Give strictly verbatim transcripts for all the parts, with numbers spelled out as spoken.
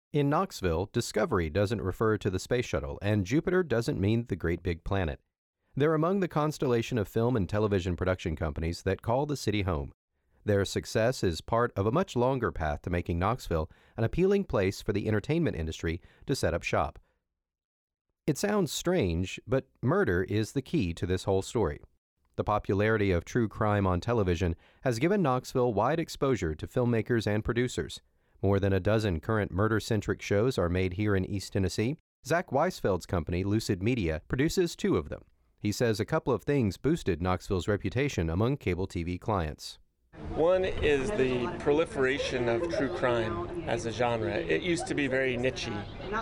In Knoxville, Discovery doesn't refer to the space shuttle, and Jupiter doesn't mean the great big planet. They're among the constellation of film and television production companies that call the city home. Their success is part of a much longer path to making Knoxville an appealing place for the entertainment industry to set up shop. It sounds strange, but murder is the key to this whole story. The popularity of true crime on television has given Knoxville wide exposure to filmmakers and producers. More than a dozen current murder-centric shows are made here in East Tennessee. Zach Weisfeld's company, Lucid Media, produces two of them. He says a couple of things boosted Knoxville's reputation among cable T V clients. One is the proliferation of true crime as a genre. It used to be very niche-y.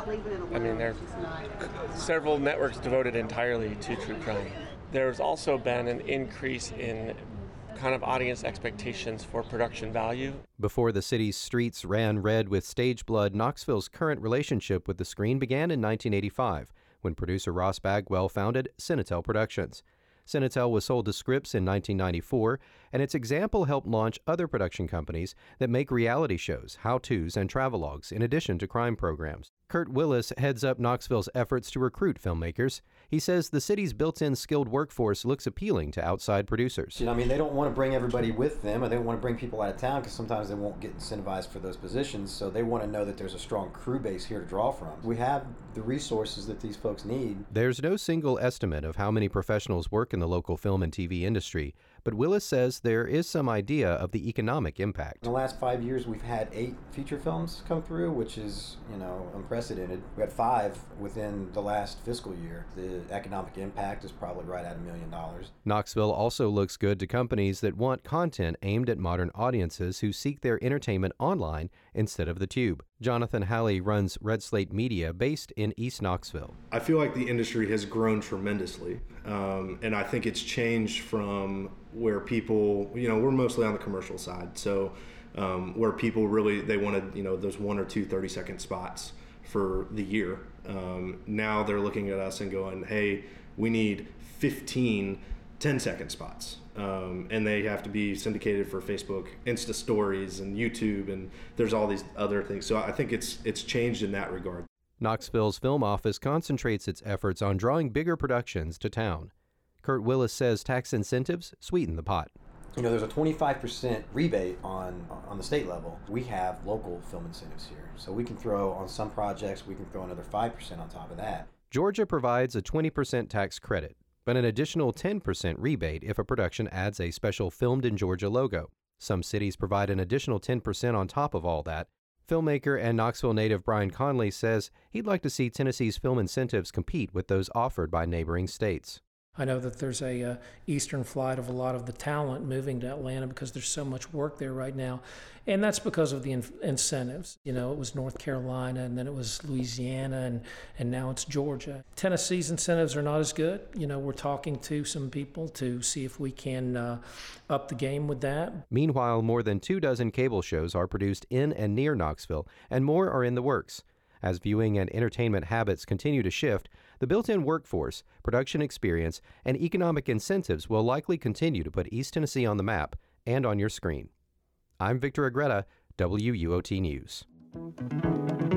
I mean, there are several networks devoted entirely to true crime. There's also been an increase in kind of audience expectations for production value. Before the city's streets ran red with stage blood, Knoxville's current relationship with the screen began in nineteen eighty-five, when producer Ross Bagwell founded Cinetel Productions. Cinetel was sold to Scripps in nineteen ninety-four, and its example helped launch other production companies that make reality shows, how-tos, and travelogues, in addition to crime programs. Kurt Willis heads up Knoxville's efforts to recruit filmmakers. He says the city's built-in skilled workforce looks appealing to outside producers. You know, I mean, they don't want to bring everybody with them, or they don't want to bring people out of town because sometimes they won't get incentivized for those positions, so they want to know that there's a strong crew base here to draw from. We have the resources that these folks need. There's no single estimate of how many professionals work in the local film and T V industry, but Willis says there is some idea of the economic impact. In the last five years, we've had eight feature films come through, which is, you know, unprecedented. We had five within the last fiscal year. The economic impact is probably right at a million dollars. Knoxville also looks good to companies that want content aimed at modern audiences who seek their entertainment online instead of the tube. Jonathan Halley runs Red Slate Media, based in East Knoxville. I feel like the industry has grown tremendously, um, and I think it's changed from where people, you know, we're mostly on the commercial side, so um, where people really, they wanted, you know, those one or two thirty-second spots for the year. Um, now they're looking at us and going, hey, we need fifteen ten-second spots. Um, and they have to be syndicated for Facebook, Insta Stories, and YouTube, and there's all these other things. So I think it's it's changed in that regard. Knoxville's film office concentrates its efforts on drawing bigger productions to town. Kurt Willis says tax incentives sweeten the pot. You know, there's a twenty-five percent rebate on on the state level. We have local film incentives here, so we can throw on some projects, we can throw another five percent on top of that. Georgia provides a twenty percent tax credit, but an additional ten percent rebate if a production adds a special Filmed in Georgia logo. Some cities provide an additional ten percent on top of all that. Filmmaker and Knoxville native Brian Conley says he'd like to see Tennessee's film incentives compete with those offered by neighboring states. I know that there's a uh, eastern flight of a lot of the talent moving to Atlanta because there's so much work there right now. And that's because of the in- incentives. You know, it was North Carolina, and then it was Louisiana, and, and now it's Georgia. Tennessee's incentives are not as good. You know, we're talking to some people to see if we can uh, up the game with that. Meanwhile, more than two dozen cable shows are produced in and near Knoxville, and more are in the works. As viewing and entertainment habits continue to shift, the built-in workforce, production experience, and economic incentives will likely continue to put East Tennessee on the map and on your screen. I'm Victor Agreda, W U O T News.